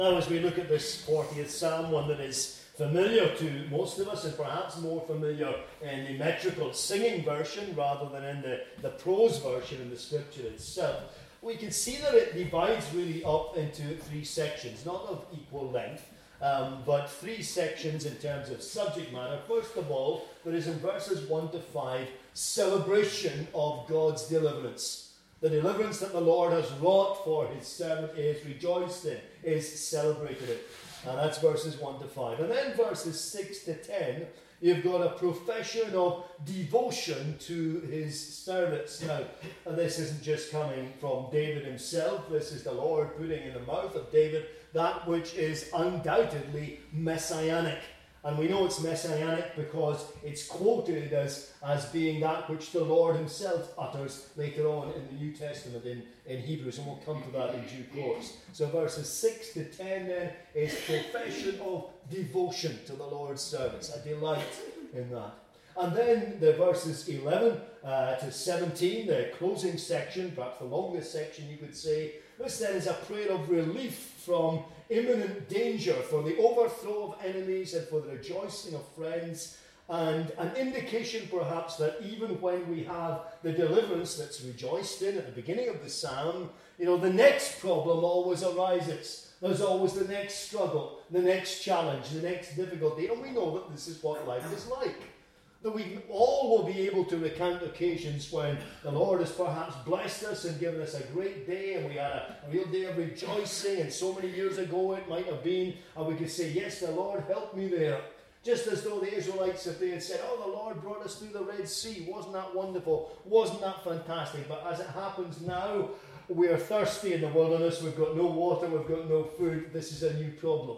Now, as we look at this 40th Psalm, one that is familiar to most of us and perhaps more familiar in the metrical singing version rather than in the prose version in the scripture itself, we can see that it divides really up into three sections, not of equal length, but three sections in terms of subject matter. First of all, there is in verses 1 to 5 celebration of God's deliverance. The deliverance that the Lord has wrought for his servant is rejoiced in, is celebrated in. And that's verses 1 to 5. And then verses 6 to 10, you've got a profession of devotion to his servants. Now, and this isn't just coming from David himself. This is the Lord putting in the mouth of David that which is undoubtedly messianic. And we know it's messianic because it's quoted as being that which the Lord himself utters later on in the New Testament in Hebrews, and we'll come to that in due course. So verses 6 to 10 then is profession of devotion to the Lord's servants, a delight in that. And then the verses 11 to 17, the closing section, perhaps the longest section you could say, this then is a prayer of relief from imminent danger, for the overthrow of enemies and for the rejoicing of friends, and an indication perhaps that even when we have the deliverance that's rejoiced in at the beginning of the psalm, the next problem always arises. There's always the next struggle, the next challenge, the next difficulty, and we know that this is what life is like. That we all will be able to recount occasions when the Lord has perhaps blessed us and given us a great day, and we had a real day of rejoicing, and so many years ago it might have been, and we could say, yes, the Lord helped me there. Just as though the Israelites, if they had said, oh, the Lord brought us through the Red Sea, wasn't that wonderful? Wasn't that fantastic? But as it happens now, we are thirsty in the wilderness, we've got no water, we've got no food, this is a new problem.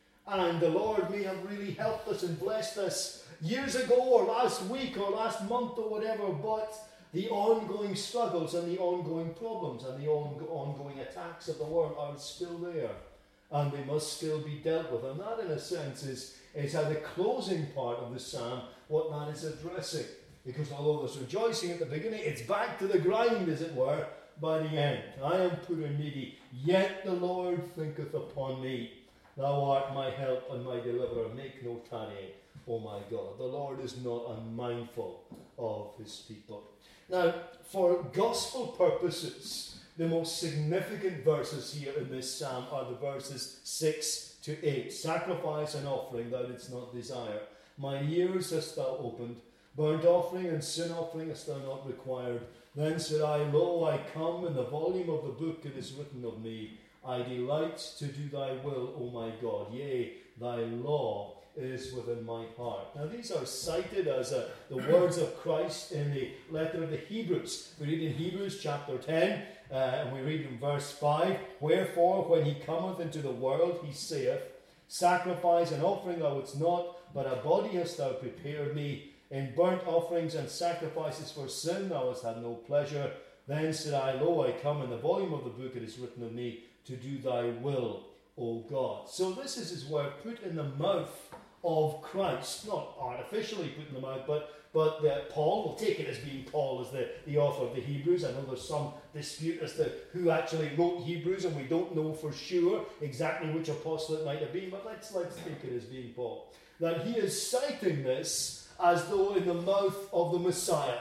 And the Lord may have really helped us and blessed us years ago or last week or last month or whatever, but the ongoing struggles and the ongoing problems and the ongoing attacks of the world are still there, and they must still be dealt with. And that, in a sense, is how the closing part of the psalm, what that is addressing. Because although there's rejoicing at the beginning, it's back to the grind, as it were, by the end. I am poor and needy, yet the Lord thinketh upon me. Thou art my help and my deliverer, make no tarrying. Oh my God, the Lord is not unmindful of his people. Now, for gospel purposes, the most significant verses here in this psalm are the verses 6 to 8. Sacrifice and offering thou didst not desire. Mine ears hast thou opened. Burnt offering and sin offering hast thou not required. Then said I, Lo, I come, in the volume of the book it is written of me. I delight to do thy will, O my God. Yea, thy law is within my heart. Now these are cited as the words of Christ in the letter of the Hebrews. We read in Hebrews chapter 10, and we read in verse 5, Wherefore when he cometh into the world, he saith, Sacrifice and offering thou wouldst not, but a body hast thou prepared me. In burnt offerings and sacrifices for sin thou hast had no pleasure. Then said I, Lo, I come, in the volume of the book it is written of me, to do thy will, O God. So this is his word put in the mouth of Christ, not artificially put in the mouth, but Paul, we'll take it as being Paul as the author of the Hebrews. I know there's some dispute as to who actually wrote Hebrews, and we don't know for sure exactly which apostle it might have been, but let's take it as being Paul. That he is citing this as though in the mouth of the Messiah,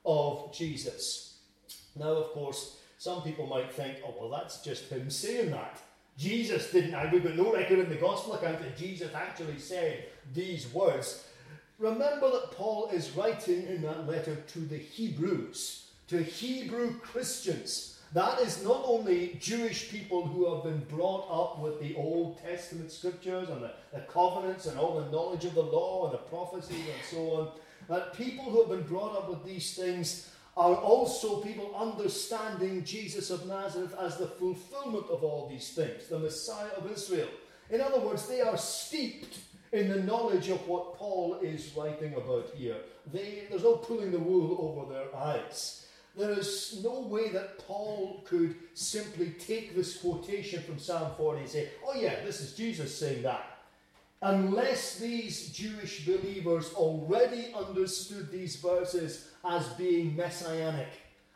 of Jesus. Now, of course, some people might think, oh, well, that's just him saying that. Jesus didn't, we've got no record in the gospel account that Jesus actually said these words. Remember that Paul is writing in that letter to the Hebrews, to Hebrew Christians. That is not only Jewish people who have been brought up with the Old Testament scriptures and the covenants and all the knowledge of the law and the prophecies and so on. That people who have been brought up with these things are also people understanding Jesus of Nazareth as the fulfillment of all these things, the Messiah of Israel. In other words, they are steeped in the knowledge of what Paul is writing about here. There's no pulling the wool over their eyes. There is no way that Paul could simply take this quotation from Psalm 40 and say, oh yeah, this is Jesus saying that. Unless these Jewish believers already understood these verses as being messianic,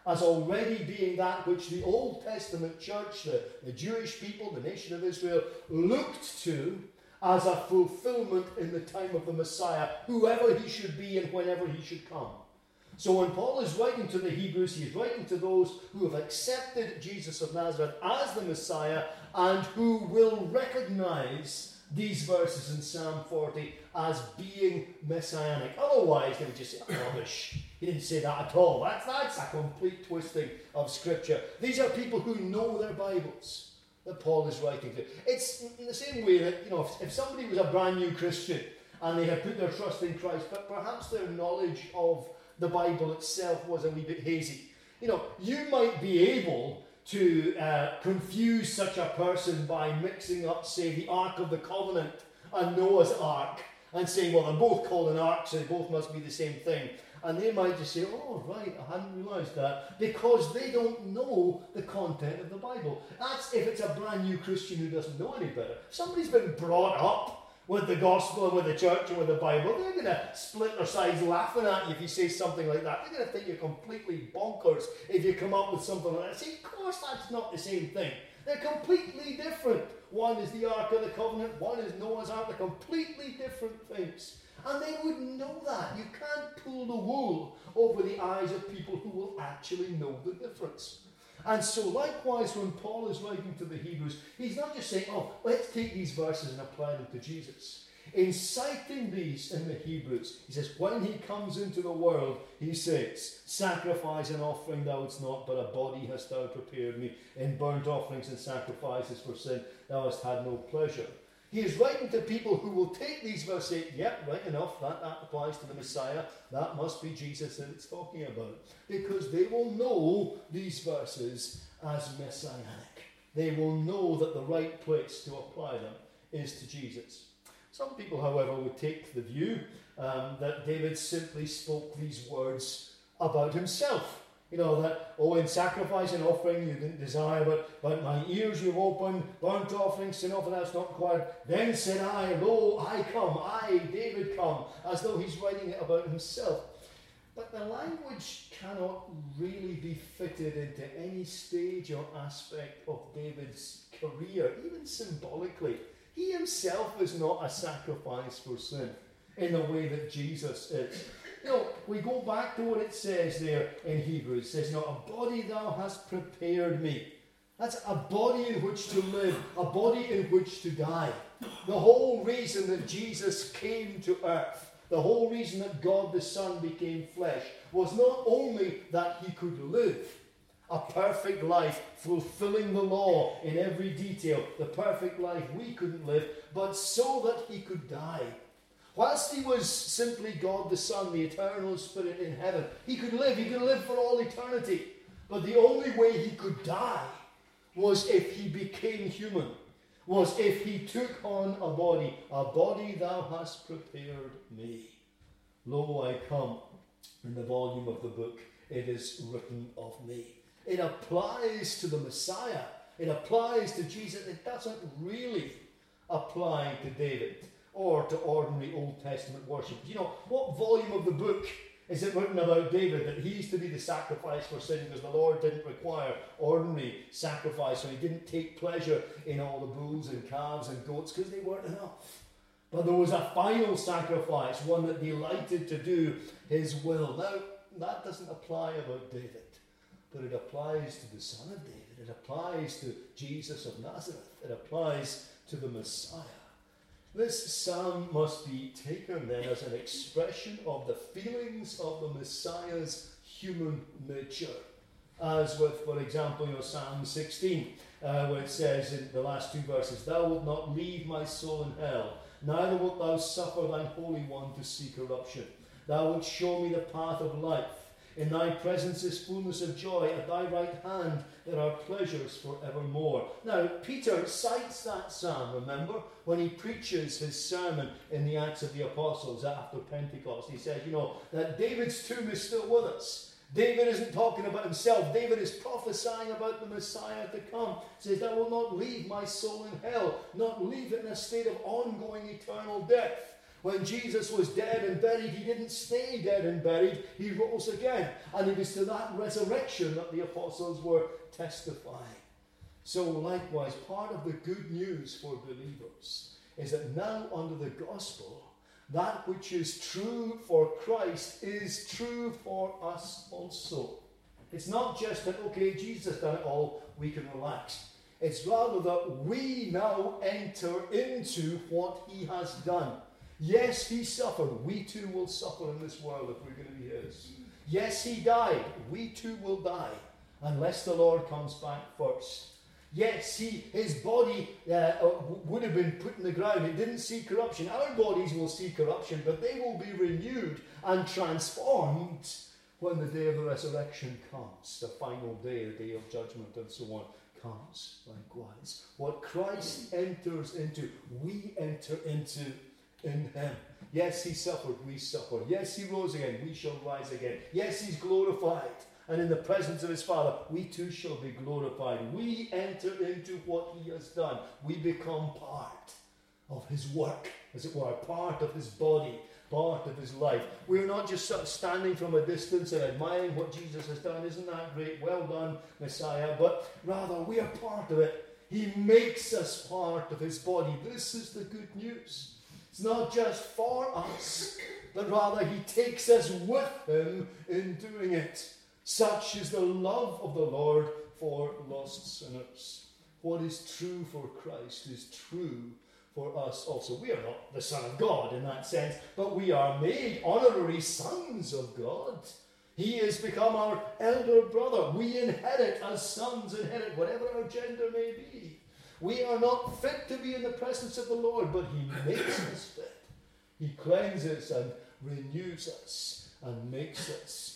as already being that which the Old Testament church, the Jewish people, the nation of Israel, looked to as a fulfillment in the time of the Messiah, whoever he should be and whenever he should come. So when Paul is writing to the Hebrews, he is writing to those who have accepted Jesus of Nazareth as the Messiah and who will recognize these verses in Psalm 40 as being messianic. Otherwise, they would just say, rubbish. He didn't say that at all. That's a complete twisting of Scripture. These are people who know their Bibles that Paul is writing to. It's in the same way that, if somebody was a brand new Christian and they had put their trust in Christ, but perhaps their knowledge of the Bible itself was a wee bit hazy. You might be able to confuse such a person by mixing up, say, the Ark of the Covenant and Noah's Ark, and saying, well, they're both called an ark, so they both must be the same thing. And they might just say, oh, right, I hadn't realised that, because they don't know the content of the Bible. That's if it's a brand new Christian who doesn't know any better. If somebody's been brought up with the gospel and with the church and with the Bible, they're going to split their sides laughing at you if you say something like that. They're going to think you're completely bonkers if you come up with something like that. See, of course that's not the same thing. They're completely different. One is the Ark of the Covenant, one is Noah's Ark. They're completely different things. And they would know that. You can't pull the wool over the eyes of people who will actually know the difference. And so likewise, when Paul is writing to the Hebrews, he's not just saying, oh, let's take these verses and apply them to Jesus. In citing these in the Hebrews, he says, when he comes into the world, he says, sacrifice and offering thou wouldst not, but a body hast thou prepared me. In burnt offerings and sacrifices for sin thou hast had no pleasure. He is writing to people who will take these verses and say, yep, right enough, that applies to the Messiah. That must be Jesus that it's talking about. Because they will know these verses as messianic. They will know that the right place to apply them is to Jesus. Some people, however, would take the view that David simply spoke these words about himself. That, in sacrifice and offering you didn't desire, but my ears you've opened, burnt offering, sin offering that's not required. Then said I, lo, I come, I, David, come, as though he's writing it about himself. But the language cannot really be fitted into any stage or aspect of David's career, even symbolically. He himself is not a sacrifice for sin in the way that Jesus is. We go back to what it says there in Hebrews. It says, a body thou hast prepared me. That's a body in which to live, a body in which to die. The whole reason that Jesus came to earth, the whole reason that God the Son became flesh, was not only that he could live a perfect life, fulfilling the law in every detail, the perfect life we couldn't live, but so that he could die. Whilst he was simply God the Son, the eternal Spirit in heaven, he could live for all eternity. But the only way he could die was if he became human, was if he took on a body thou hast prepared me. Lo, I come, in the volume of the book, it is written of me. It applies to the Messiah. It applies to Jesus. It doesn't really apply to David or to ordinary Old Testament worship. What volume of the book is it written about David, that he's to be the sacrifice for sin because the Lord didn't require ordinary sacrifice, so he didn't take pleasure in all the bulls and calves and goats because they weren't enough. But there was a final sacrifice, one that delighted to do his will. Now, that doesn't apply about David, but it applies to the Son of David. It applies to Jesus of Nazareth. It applies to the Messiah. This psalm must be taken then as an expression of the feelings of the Messiah's human nature. As with, for example, Psalm 16, where it says in the last two verses, thou wilt not leave my soul in hell, neither wilt thou suffer thine Holy One to see corruption. Thou wilt show me the path of life. In thy presence is fullness of joy. At thy right hand there are pleasures forevermore. Now, Peter cites that psalm, remember, when he preaches his sermon in the Acts of the Apostles after Pentecost. He says, that David's tomb is still with us. David isn't talking about himself. David is prophesying about the Messiah to come. He says, thou wilt not leave my soul in hell, not leave it in a state of ongoing eternal death. When Jesus was dead and buried, he didn't stay dead and buried. He rose again. And it was to that resurrection that the apostles were testifying. So likewise, part of the good news for believers is that now under the gospel, that which is true for Christ is true for us also. It's not just that, okay, Jesus done it all, we can relax. It's rather that we now enter into what he has done. Yes, he suffered. We too will suffer in this world if we're going to be his. Yes, he died. We too will die unless the Lord comes back first. Yes, his body would have been put in the ground. It didn't see corruption. Our bodies will see corruption, but they will be renewed and transformed when the day of the resurrection comes, the final day, the day of judgment and so on comes likewise. What Christ enters into, we enter into in him. Yes, he suffered, we suffer. Yes, he rose again, we shall rise again. Yes, he's glorified. And in the presence of his Father, we too shall be glorified. We enter into what he has done. We become part of his work, as it were, part of his body, part of his life. We're not just sort of standing from a distance and admiring what Jesus has done. Isn't that great? Well done, Messiah. But rather, we are part of it. He makes us part of his body. This is the good news. It's not just for us, but rather he takes us with him in doing it. Such is the love of the Lord for lost sinners. What is true for Christ is true for us also. We are not the Son of God in that sense, but we are made honorary sons of God. He has become our elder brother. We inherit as sons, inherit whatever our gender may be. We are not fit to be in the presence of the Lord, but he makes us fit. He cleanses and renews us and makes us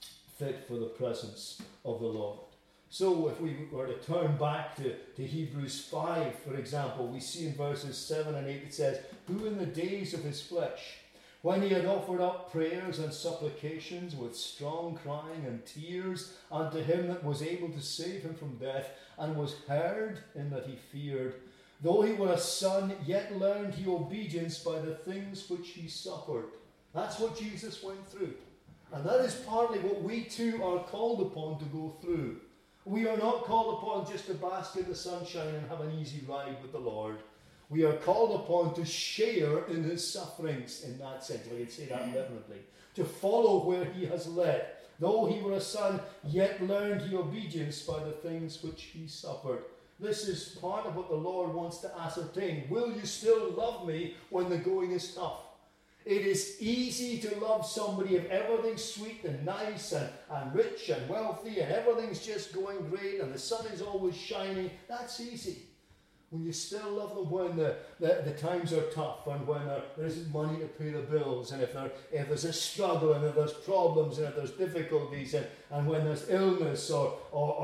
fit for the presence of the Lord. So if we were to turn back to Hebrews 5, for example, we see in verses 7 and 8 it says, who in the days of his flesh, when he had offered up prayers and supplications with strong crying and tears unto him that was able to save him from death, and was heard in that he feared, though he were a son, yet learned he obedience by the things which he suffered. That's what Jesus went through. And that is partly what we too are called upon to go through. We are not called upon just to bask in the sunshine and have an easy ride with the Lord. We are called upon to share in his sufferings in that sense. I can say that reverently. To follow where he has led. Though he were a son, yet learned he obedience by the things which he suffered. This is part of what the Lord wants to ascertain. Will you still love me when the going is tough? It is easy to love somebody if everything's sweet and nice and rich and wealthy and everything's just going great and the sun is always shining. That's easy. When you still love them when the times are tough and when there isn't money to pay the bills and if there's a struggle and if there's problems and if there's difficulties and when there's illness or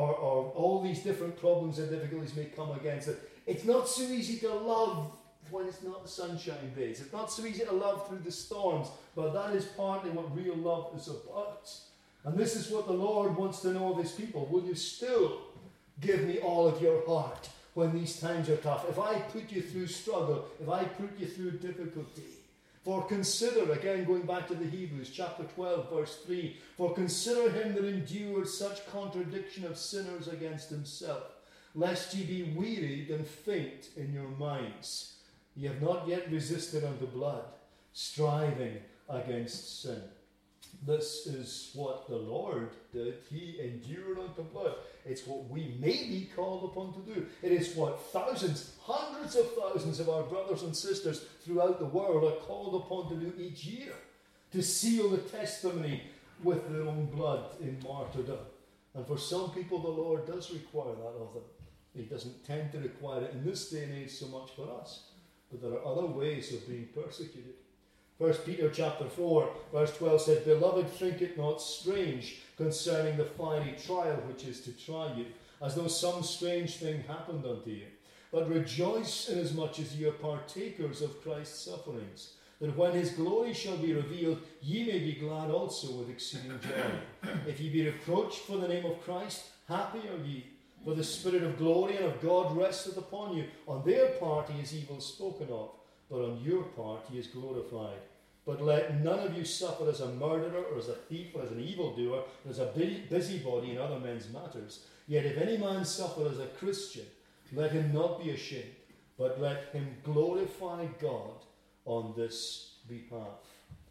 all these different problems and difficulties may come against it. It's not so easy to love when it's not the sunshine days. It's not so easy to love through the storms, but that is partly what real love is about. And this is what the Lord wants to know of his people. Will you still give me all of your heart when these times are tough? If I put you through struggle, if I put you through difficulty, for consider, again going back to the Hebrews, chapter 12, verse 3, for consider him that endured such contradiction of sinners against himself, lest ye be wearied and faint in your minds. Ye have not yet resisted unto blood, striving against sin. This is what the Lord did. He endured unto blood. It's what we may be called upon to do. It is what thousands, hundreds of thousands of our brothers and sisters throughout the world are called upon to do each year, to seal the testimony with their own blood in martyrdom. And for some people, the Lord does require that of them. He doesn't tend to require it in this day and age so much for us. But there are other ways of being persecuted. 1 Peter chapter 4, verse 12 says, Beloved, think it not strange concerning the fiery trial which is to try you, as though some strange thing happened unto you. But rejoice inasmuch as ye are partakers of Christ's sufferings, that when his glory shall be revealed, ye may be glad also with exceeding joy. If ye be reproached for the name of Christ, happy are ye. For the Spirit of glory and of God resteth upon you. On their part he is evil spoken of. but on your part he is glorified. But let none of you suffer as a murderer, or as a thief, or as an evildoer, or as a busybody in other men's matters. Yet if any man suffer as a Christian, let him not be ashamed, but let him glorify God on this behalf.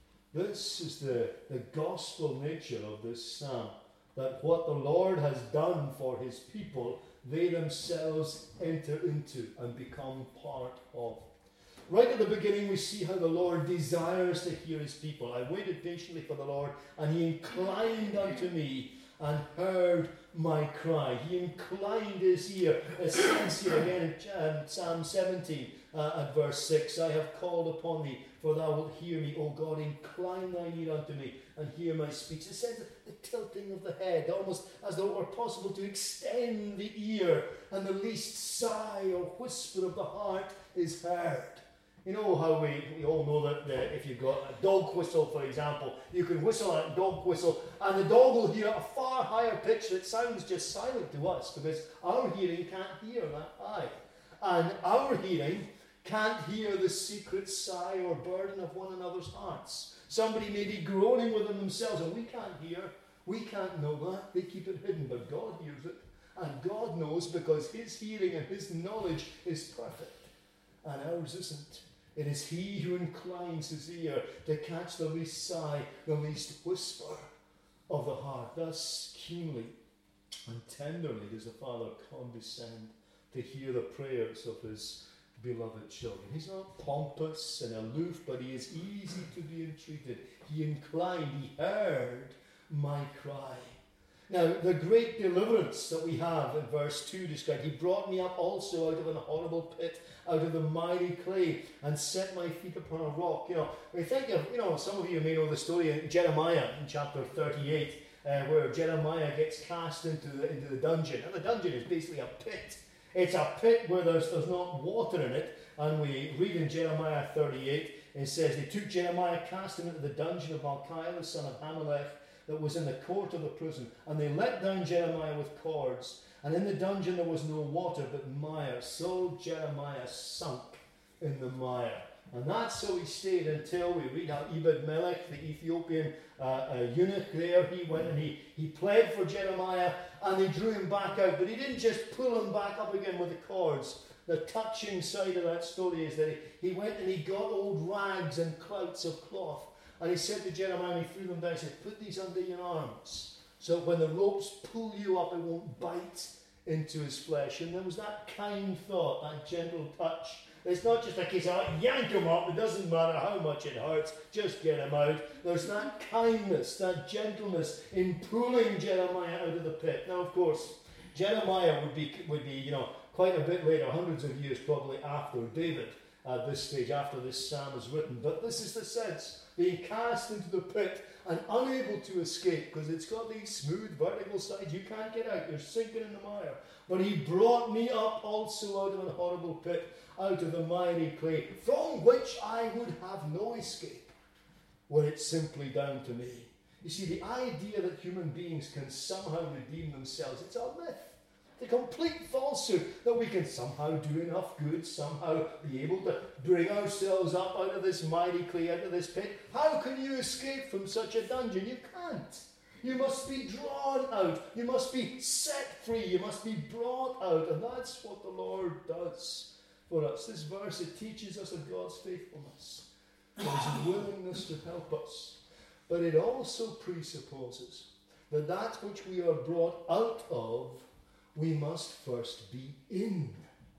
This is the gospel nature of this psalm, that what the Lord has done for his people, they themselves enter into and become part of. Right at the beginning, we see how the Lord desires to hear his people. I waited patiently for the Lord, and he inclined unto me and heard my cry. He inclined his ear. It says here again in Psalm 17 at verse 6, I have called upon thee, for thou wilt hear me. O God, incline thine ear unto me and hear my speech. It says the tilting of the head, almost as though it were possible to extend the ear, and the least sigh or whisper of the heart is heard. You know how we all know that if you've got a dog whistle, for example, you can whistle a dog whistle and the dog will hear a far higher pitch that sounds just silent to us, because our hearing can't hear that high. And our hearing can't hear the secret sigh or burden of one another's hearts. Somebody may be groaning within themselves and we can't hear. We can't know that. They keep it hidden, but God hears it. And God knows, because his hearing and his knowledge is perfect. And ours isn't. It is he who inclines his ear to catch the least sigh, the least whisper of the heart. Thus keenly and tenderly does the Father condescend to hear the prayers of his beloved children. He's not pompous and aloof, but he is easy to be entreated. He inclined, he heard my cry. Now, the great deliverance that we have in verse 2 described, he brought me up also out of an horrible pit, out of the miry clay, and set my feet upon a rock. We think of, some of you may know the story in Jeremiah in chapter 38, where Jeremiah gets cast into the dungeon. And the dungeon is basically a pit. It's a pit where there's not water in it. And we read in Jeremiah 38, it says, they took Jeremiah, cast him into the dungeon of Malchiah, the son of Hamelech, that was in the court of the prison. And they let down Jeremiah with cords. And in the dungeon there was no water but mire. So Jeremiah sunk in the mire. And that's how he stayed until we read how Ebed-Melech, the Ethiopian eunuch there, he went and he pled for Jeremiah and they drew him back out. But he didn't just pull him back up again with the cords. The touching side of that story is that he went and he got old rags and clouts of cloth. And he said to Jeremiah, and he threw them down, he said, put these under your arms, so when the ropes pull you up, it won't bite into his flesh. And there was that kind thought, that gentle touch. It's not just a case of yank him up, it doesn't matter how much it hurts, just get him out. There's that kindness, that gentleness in pulling Jeremiah out of the pit. Now, of course, Jeremiah would be quite a bit later, hundreds of years probably after David at this stage, after this psalm is written. But this is the sense. Being cast into the pit and unable to escape, because it's got these smooth vertical sides. You can't get out. You're sinking in the mire. But he brought me up also out of an horrible pit, out of the miry clay, from which I would have no escape, were it simply down to me. You see, the idea that human beings can somehow redeem themselves, it's a myth. The complete falsehood that we can somehow do enough good, somehow be able to bring ourselves up out of this miry clay, out of this pit. How can you escape from such a dungeon? You can't. You must be drawn out. You must be set free. You must be brought out. And that's what the Lord does for us. This verse, it teaches us of God's faithfulness, of his willingness to help us. But it also presupposes that which we are brought out of, we must first be in.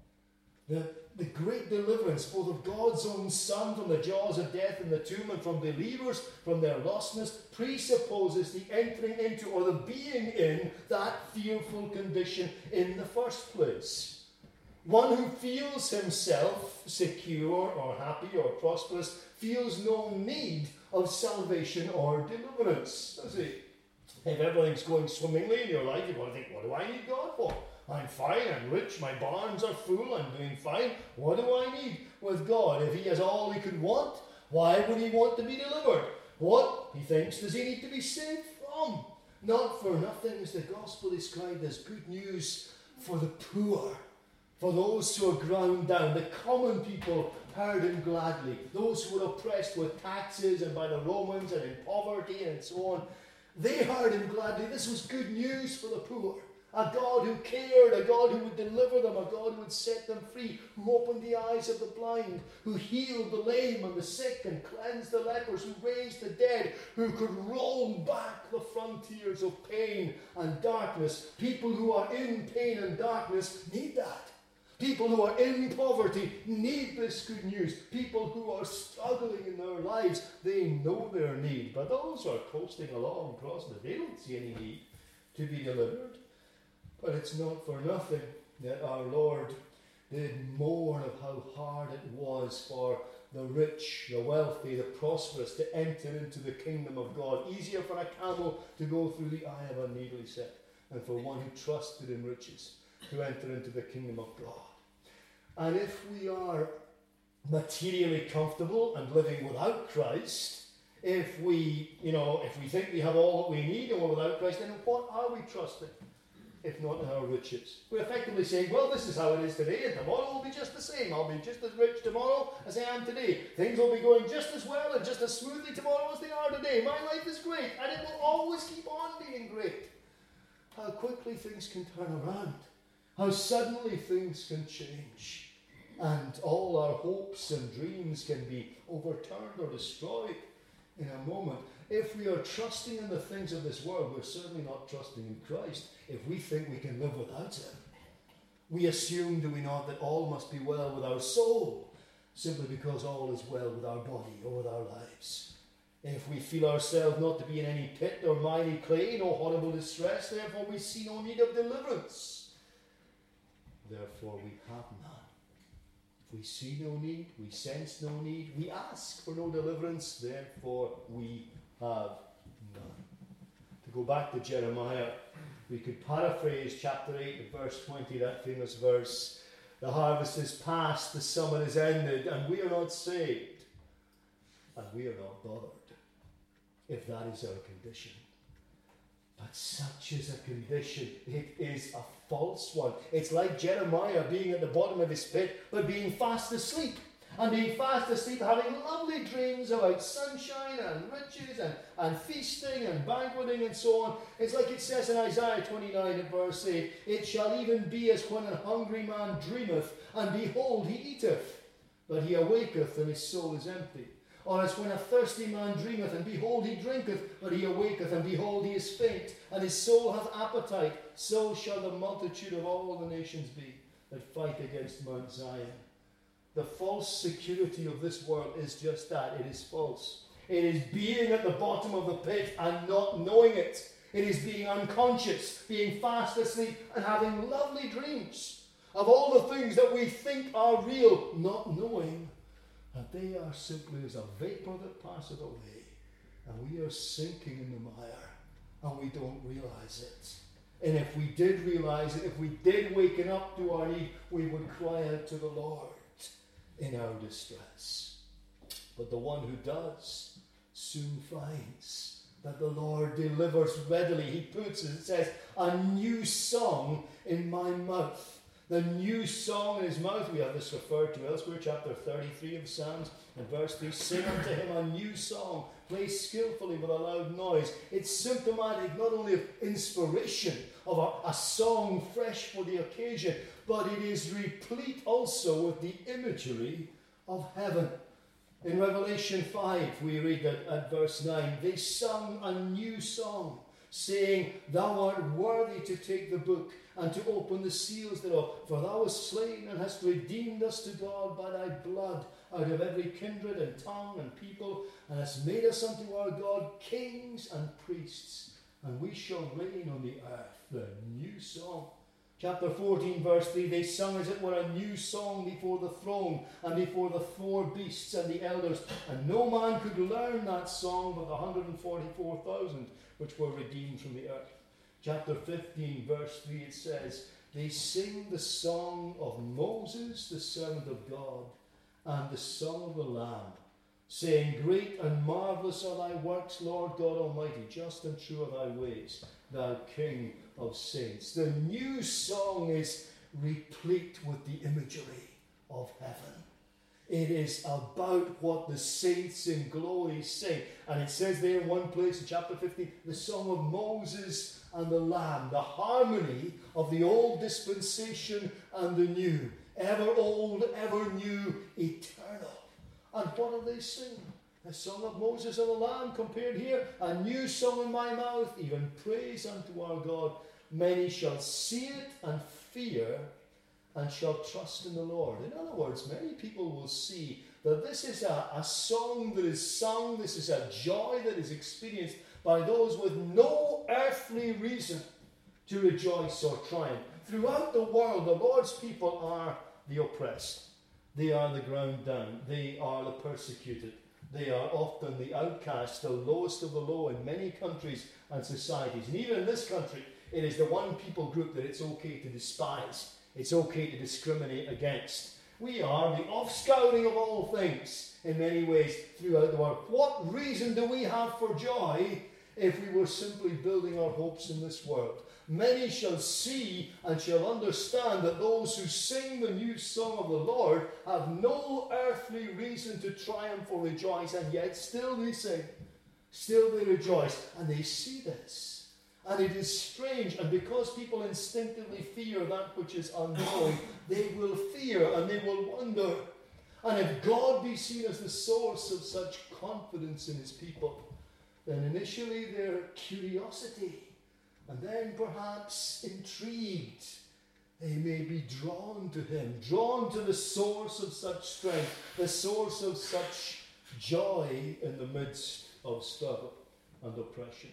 The great deliverance, both of God's own Son from the jaws of death and the tomb, and from believers from their lostness, presupposes the entering into, or the being in, that fearful condition in the first place. One who feels himself secure or happy or prosperous feels no need of salvation or deliverance, does he? If everything's going swimmingly in your life, you want to think, what do I need God for? I'm fine, I'm rich, my barns are full, I'm doing fine. What do I need with God? If he has all he could want, why would he want to be delivered? What, he thinks, does he need to be saved from? Not for nothing is the gospel described as good news for the poor. For those who are ground down, the common people heard him gladly. Those who were oppressed with taxes and by the Romans and in poverty and so on, they heard him gladly. This was good news for the poor. A God who cared, a God who would deliver them, a God who would set them free, who opened the eyes of the blind, who healed the lame and the sick and cleansed the lepers, who raised the dead, who could roll back the frontiers of pain and darkness. People who are in pain and darkness need that. People who are in poverty need this good news. People who are struggling in their lives, they know their need. But those who are coasting along prosperous, they don't see any need to be delivered. But it's not for nothing that our Lord did mourn of how hard it was for the rich, the wealthy, the prosperous to enter into the kingdom of God. Easier for a camel to go through the eye of a needle, he said, than for one who trusted in riches to enter into the kingdom of God. And if we are materially comfortable and living without Christ, if we think we have all that we need and we're without Christ, then what are we trusting, if not in our riches? We're effectively saying, well, this is how it is today, and tomorrow will be just the same. I'll be just as rich tomorrow as I am today. Things will be going just as well and just as smoothly tomorrow as they are today. My life is great, and it will always keep on being great. How quickly things can turn around. How suddenly things can change. And all our hopes and dreams can be overturned or destroyed in a moment. If we are trusting in the things of this world, we're certainly not trusting in Christ. If we think we can live without him, we assume, do we not, that all must be well with our soul, simply because all is well with our body or with our lives. If we feel ourselves not to be in any pit or miry clay, no horrible distress, therefore we see no need of deliverance. Therefore we have none. If we see no need, we sense no need, we ask for no deliverance, therefore we have none. To go back to Jeremiah, we could paraphrase chapter 8 verse 20, that famous verse. The harvest is past, the summer is ended, and we are not saved, and we are not bothered, if that is our condition. But such is a condition. It is a false one. It's like Jeremiah being at the bottom of his pit, but being fast asleep. And being fast asleep, having lovely dreams about sunshine and riches and feasting and banqueting and so on. It's like it says in Isaiah 29 and verse 8, it shall even be as when a hungry man dreameth, and behold, he eateth, but he awaketh, and his soul is empty. Or as when a thirsty man dreameth, and behold, he drinketh, but he awaketh, and behold, he is faint, and his soul hath appetite. So shall the multitude of all the nations be that fight against Mount Zion. The false security of this world is just that. It is false. It is being at the bottom of the pit and not knowing it. It is being unconscious, being fast asleep, and having lovely dreams of all the things that we think are real, not knowing that they are simply as a vapor that passeth away, and we are sinking in the mire, and we don't realize it. And if we did realize it, if we did waken up to our need, we would cry out to the Lord in our distress. But the one who does soon finds that the Lord delivers readily. He puts, as it says, a new song in my mouth. The new song in his mouth, we have this referred to elsewhere, chapter 33 of Psalms, and verse 3, sing unto him a new song, play skillfully with a loud noise. It's symptomatic not only of inspiration, of a song fresh for the occasion, but it is replete also with the imagery of heaven. In Revelation 5, we read that at verse 9, they sung a new song, saying, thou art worthy to take the book and to open the seals thereof. For thou wast slain and hast redeemed us to God by thy blood out of every kindred and tongue and people, and hast made us unto our God kings and priests, and we shall reign on the earth. The new song. Chapter 14, verse 3, they sung as it were a new song before the throne and before the four beasts and the elders, and no man could learn that song but the 144,000 which were redeemed from the earth. Chapter 15, verse 3, it says, they sing the song of Moses, the servant of God, and the song of the Lamb, saying, great and marvellous are thy works, Lord God Almighty, just and true are thy ways, thou King of saints. The new song is replete with the imagery of heaven. It is about what the saints in glory sing. And it says there in one place in chapter 15, the song of Moses and the Lamb, the harmony of the old dispensation and the new, ever old, ever new, eternal. And what are they singing? A song of Moses and the Lamb compared here, a new song in my mouth, even praise unto our God. Many shall see it and fear, and shall trust in the Lord. In other words, many people will see that this is a song that is sung, this is a joy that is experienced by those with no earthly reason to rejoice or triumph. Throughout the world, the Lord's people are the oppressed. They are the ground down. They are the persecuted. They are often the outcast, the lowest of the low in many countries and societies. And even in this country, it is the one people group that it's okay to despise. It's okay to discriminate against. We are the offscouring of all things in many ways throughout the world. What reason do we have for joy if we were simply building our hopes in this world? Many shall see and shall understand that those who sing the new song of the Lord have no earthly reason to triumph or rejoice, and yet still they sing, still they rejoice, and they see this. And it is strange, and because people instinctively fear that which is unknown, they will fear and they will wonder. And if God be seen as the source of such confidence in his people, then initially their curiosity, and then perhaps intrigued, they may be drawn to him, drawn to the source of such strength, the source of such joy in the midst of struggle and oppression.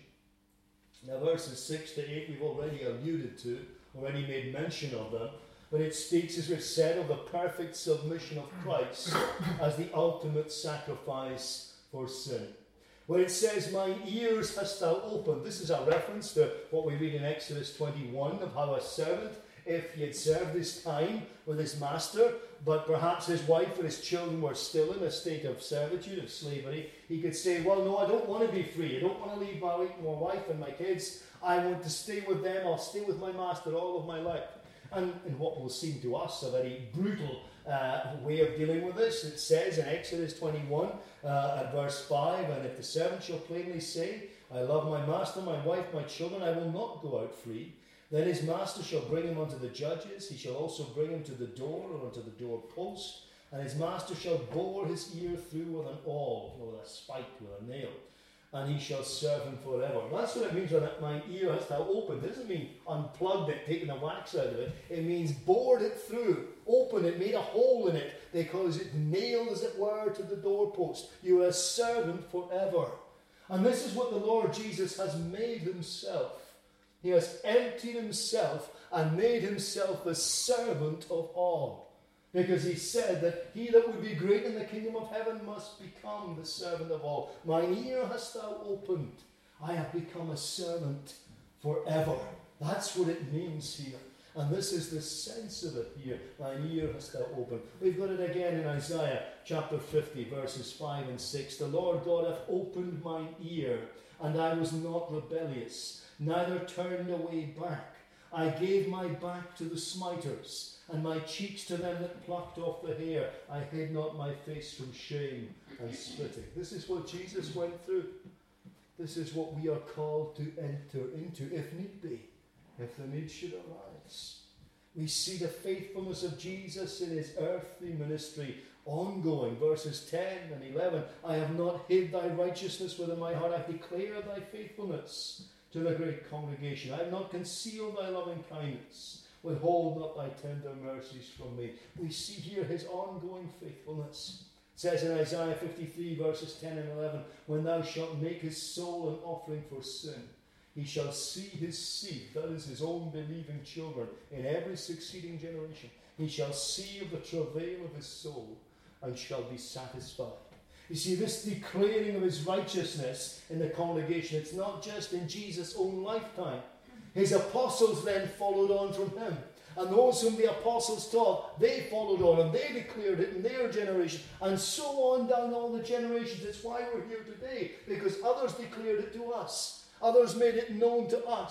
Now verses 6 to 8 we've already alluded to, already made mention of them, but it speaks, as we've said, of the perfect submission of Christ as the ultimate sacrifice for sin. Where it says, mine ears hast thou opened, this is a reference to what we read in Exodus 21 of how a servant, if he had served his time with his master, but perhaps his wife or his children were still in a state of servitude, of slavery, he could say, well, no, I don't want to be free. I don't want to leave my wife and my kids. I want to stay with them. I'll stay with my master all of my life. And in what will seem to us a very brutal way of dealing with this, it says in Exodus 21 at verse 5, and if the servant shall plainly say, I love my master, my wife, my children, I will not go out free, then his master shall bring him unto the judges, he shall also bring him to the door or unto the doorpost, and his master shall bore his ear through with an awl, or with a spike, with a nail, and he shall serve him forever. That's what it means when my ear has thou opened. It doesn't mean unplugged it, taken the wax out of it. It means bored it through, opened it, made a hole in it, because it nailed, as it were, to the doorpost. You are a servant forever. And this is what the Lord Jesus has made himself. He has emptied himself and made himself the servant of all. Because he said that he that would be great in the kingdom of heaven must become the servant of all. Mine ear hast thou opened. I have become a servant forever. That's what it means here. And this is the sense of it here. Mine ear hast thou opened. We've got it again in Isaiah chapter 50, verses 5 and 6. The Lord God hath opened mine ear, and I was not rebellious, neither turned away back. I gave my back to the smiters, and my cheeks to them that plucked off the hair. I hid not my face from shame and spitting. This is what Jesus went through. This is what we are called to enter into, if need be, if the need should arise. We see the faithfulness of Jesus in his earthly ministry ongoing. Verses 10 and 11. I have not hid thy righteousness within my heart. I declare thy faithfulness to the great congregation. I have not concealed thy loving kindness. Withhold not thy tender mercies from me. We see here his ongoing faithfulness. It says in Isaiah 53 verses 10 and 11, when thou shalt make his soul an offering for sin, he shall see his seed, that is his own believing children, in every succeeding generation. He shall see of the travail of his soul and shall be satisfied. You see, this declaring of his righteousness in the congregation, it's not just in Jesus' own lifetime. His apostles then followed on from him. And those whom the apostles taught, they followed on and they declared it in their generation. And so on down all the generations. It's why we're here today, because others declared it to us. Others made it known to us.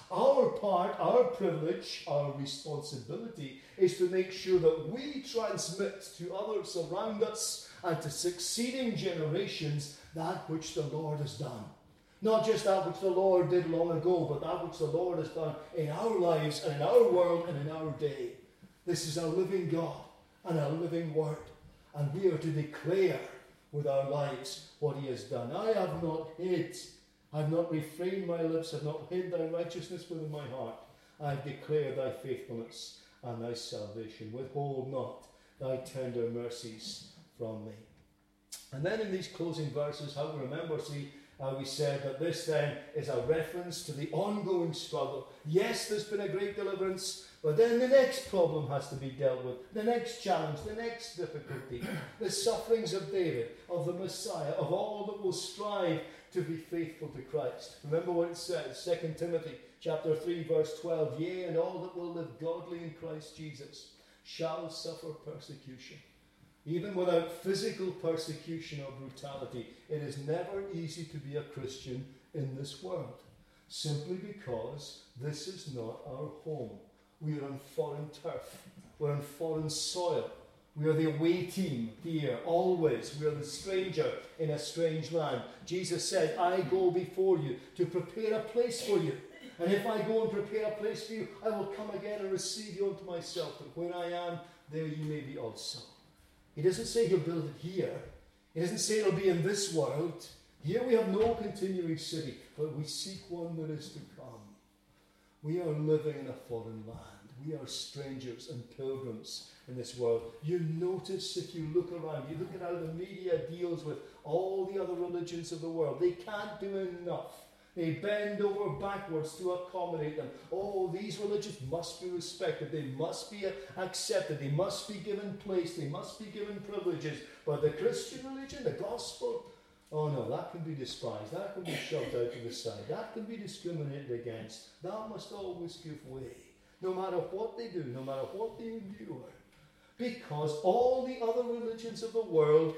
Our part, our privilege, our responsibility is to make sure that we transmit to others around us and to succeeding generations that which the Lord has done. Not just that which the Lord did long ago, but that which the Lord has done in our lives and in our world and in our day. This is a living God and a living Word. And we are to declare with our lives what He has done. I have not hid. I have not refrained my lips. I have not hid thy righteousness within my heart. I have declared thy faithfulness and thy salvation. Withhold not thy tender mercies from me. And then in these closing verses, how we remember, we said that this then is a reference to the ongoing struggle. Yes, there's been a great deliverance, but then the next problem has to be dealt with. The next challenge, the next difficulty. The sufferings of David, of the Messiah, of all that will strive to be faithful to Christ. Remember what it says, 2 Timothy chapter 3, verse 12. Yea, and all that will live godly in Christ Jesus shall suffer persecution. Even without physical persecution or brutality, it is never easy to be a Christian in this world, simply because this is not our home. We are on foreign turf. We're on foreign soil. We are the away team here, always. We are the stranger in a strange land. Jesus said, I go before you to prepare a place for you. And if I go and prepare a place for you, I will come again and receive you unto myself, that where I am, there you may be also. He doesn't say he'll build it here. He doesn't say it'll be in this world. Here we have no continuing city, but we seek one that is to come. We are living in a foreign land. We are strangers and pilgrims in this world. You notice, if you look around, you look at how the media deals with all the other religions of the world. They can't do enough. They bend over backwards to accommodate them. Oh, these religions must be respected. They must be accepted. They must be given place. They must be given privileges. But the Christian religion, the gospel, oh no, that can be despised. That can be shoved out to the side. That can be discriminated against. That must always give way. No matter what they do, no matter what they endure. Because all the other religions of the world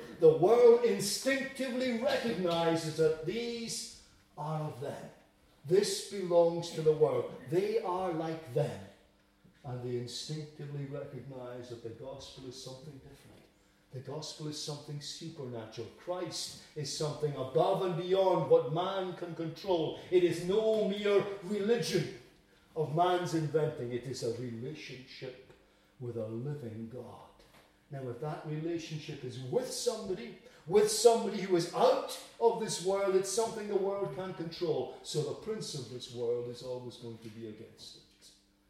instinctively recognizes that these are of them. This belongs to the world. They are like them. And they instinctively recognize that the gospel is something different. The gospel is something supernatural. Christ is something above and beyond what man can control. It is no mere religion of man's inventing. It is a relationship with a living God. Now, if that relationship is with somebody who is out of this world, it's something the world can't control. So the prince of this world is always going to be against it.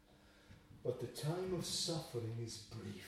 But the time of suffering is brief.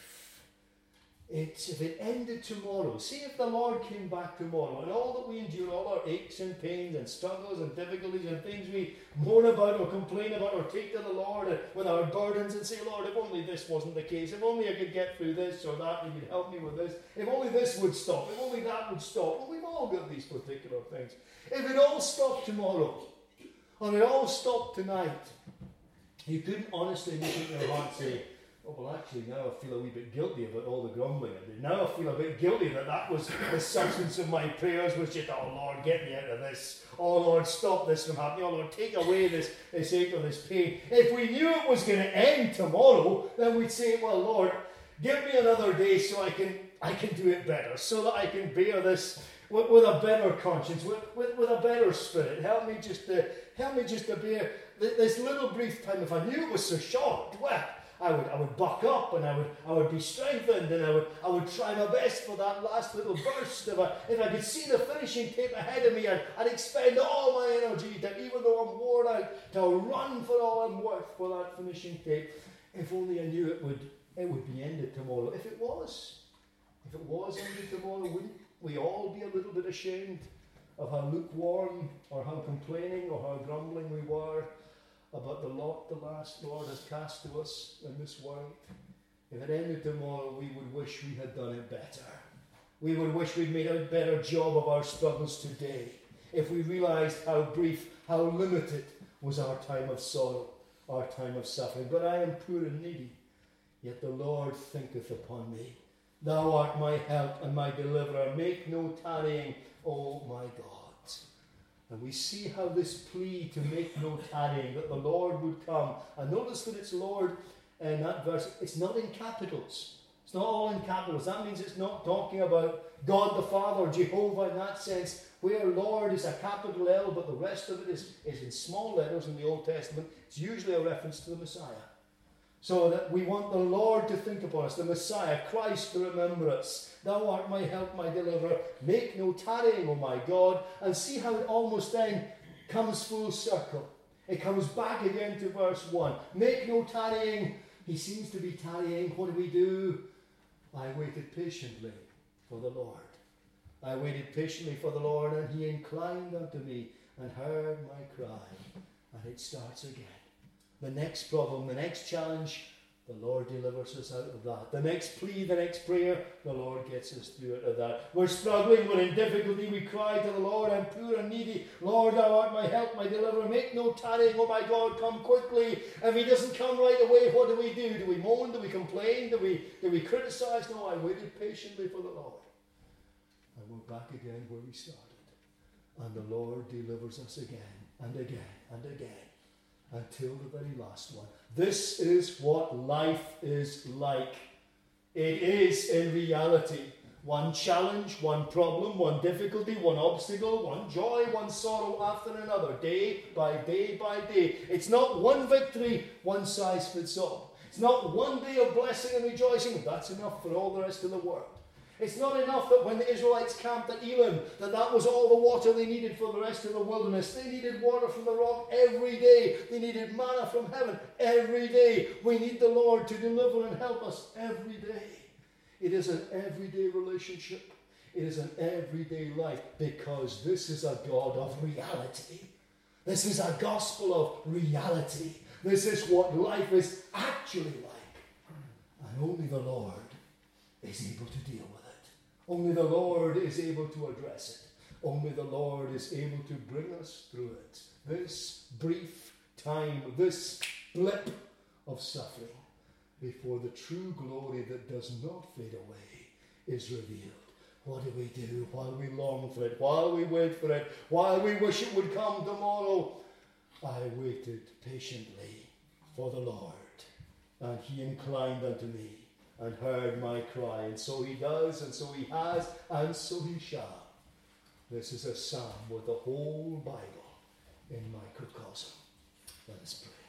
If it ended tomorrow, see if the Lord came back tomorrow, and all that we endure, all our aches and pains and struggles and difficulties and things we mourn about or complain about or take to the Lord with our burdens and say, Lord, if only this wasn't the case, if only I could get through this or that, you could help me with this, if only this would stop, if only that would stop. Well, we've all got these particular things. If it all stopped tomorrow, or it all stopped tonight, you couldn't honestly look at your heart and say, oh, well, actually, now I feel a wee bit guilty about all the grumbling I did. Now I feel a bit guilty that was the substance of my prayers, was just, oh, Lord, get me out of this. Oh, Lord, stop this from happening. Oh, Lord, take away this ache or this pain. If we knew it was going to end tomorrow, then we'd say, well, Lord, give me another day so I can do it better, so that I can bear this with a better conscience, with a better spirit. Help me just to bear this little brief time. If I knew it was so short, well, I would buck up and I would be strengthened, and I would try my best for that last little burst. If I could see the finishing tape ahead of me, I'd expend all my energy to, even though I'm worn out, to run for all I'm worth for that finishing tape. If only I knew it would be ended tomorrow. If it was ended tomorrow, wouldn't we all be a little bit ashamed of how lukewarm or how complaining or how grumbling we were about the lot the last Lord has cast to us in this world? If it ended tomorrow, we would wish we had done it better. We would wish we'd made a better job of our struggles today. If we realized how brief, how limited was our time of sorrow, our time of suffering. But I am poor and needy, yet the Lord thinketh upon me. Thou art my help and my deliverer. Make no tarrying, O my God. And we see how this plea to make no tarrying, that the Lord would come. And notice that it's Lord in that verse. It's not in capitals. It's not all in capitals. That means it's not talking about God the Father, Jehovah in that sense, where Lord is a capital L, but the rest of it is in small letters in the Old Testament. It's usually a reference to the Messiah. So that we want the Lord to think upon us, the Messiah, Christ to remember us. Thou art my help, my deliverer. Make no tarrying, O my God. And see how it almost then comes full circle. It comes back again to verse 1. Make no tarrying. He seems to be tarrying. What do we do? I waited patiently for the Lord. I waited patiently for the Lord, and he inclined unto me and heard my cry. And it starts again. The next problem, the next challenge, the Lord delivers us out of that. The next plea, the next prayer, the Lord gets us through it of that. We're struggling, we're in difficulty, we cry to the Lord, I'm poor and needy. Lord, thou art my help, my deliverer. Make no tarrying, oh my God, come quickly. If he doesn't come right away, what do we do? Do we moan? Do we complain? Do we criticize? No, I waited patiently for the Lord. And we're back again where we started. And the Lord delivers us again and again and again, until the very last one. This is what life is like. It is in reality. One challenge, one problem, one difficulty, one obstacle, one joy, one sorrow after another, day by day by day. It's not one victory, one size fits all. It's not one day of blessing and rejoicing. That's enough for all the rest of the world. It's not enough that when the Israelites camped at Elim, that was all the water they needed for the rest of the wilderness. They needed water from the rock every day. They needed manna from heaven every day. We need the Lord to deliver and help us every day. It is an everyday relationship. It is an everyday life, because this is a God of reality. This is a gospel of reality. This is what life is actually like. And only the Lord is able to deal with it. Only the Lord is able to address it. Only the Lord is able to bring us through it. This brief time, this blip of suffering, before the true glory that does not fade away is revealed. What do we do while we long for it, while we wait for it, while we wish it would come tomorrow? I waited patiently for the Lord, and he inclined unto me and heard my cry. And so he does, and so he has, and so he shall. This is a psalm with the whole Bible in microcosm. Let us pray.